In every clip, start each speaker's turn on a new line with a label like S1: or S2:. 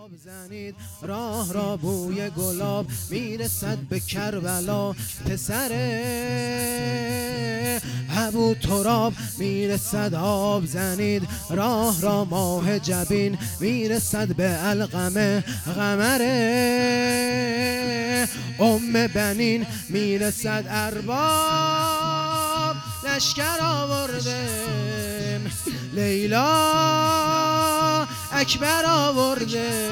S1: آب زنید راه را بوی گلاب میرسد به کربلا. پسر ابو تراب میرسد آب زنید راه را ماه جبین میرسد به علقمه. قمر بنین میرسد ارباب لشکر آورده. لیلا اکبر آورده.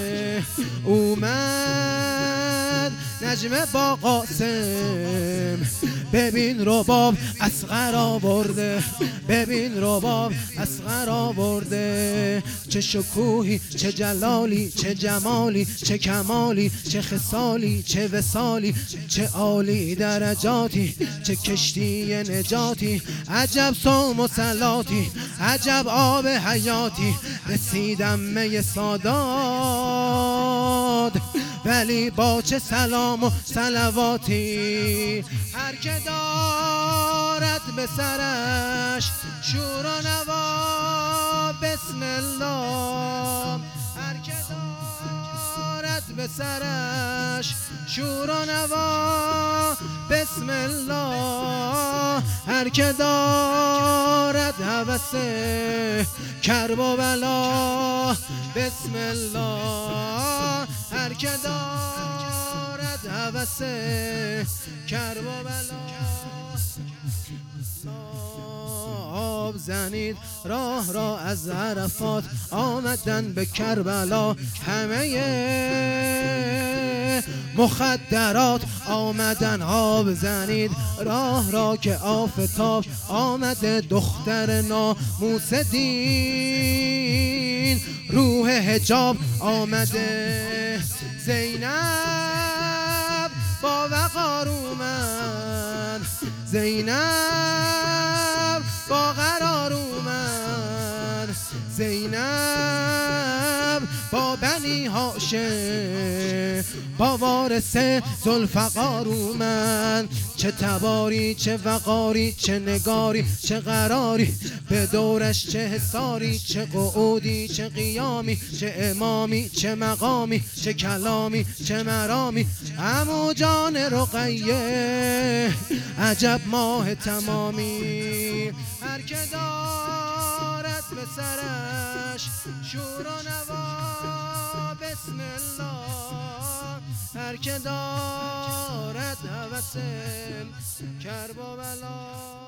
S1: اومد نجمه با قاسم. ببین رباب اصغر آورده. ببین رباب اصغر آورده. چه شکوهی چه جلالی چه جمالی چه کمالی چه خصالی چه وصالی چه عالی درجاتی چه کشتی نجاتی. عجب صوم و صلاتی عجب آب حیاتی. رسیدم می سادات ولی با چه سلام و صلواتی. هر که دارد به سرش شور و نوا بسم الله. هر که دارد به سرش شور و نوا بسم الله. هر که دارد هوس کرب و بلا بسم الله. هر که دارد هوس کرب و بلا. آب زنید راه را از عرفات آمدن به کربلا. همه مخدرات آمدن. آب زنید راه را که آفتاب آمده. دختر ناموس دین روح حجاب آمده. زینب با وقار اومد. زینب با قرار اومد. زینب با بنی هاشم با وارث ذوالفقار اومد. چه تباری چه وقاری چه نگاری چه قراری به دورش چه حصاری چه قعودی چه قیامی چه امامی چه مقامی چه کلامی چه مرامی. عمو جان رقیه عجب ماه تمامی. هر که دارد به سرش شور و نوا بسم الله. هر که دارد هوس کرب و بلا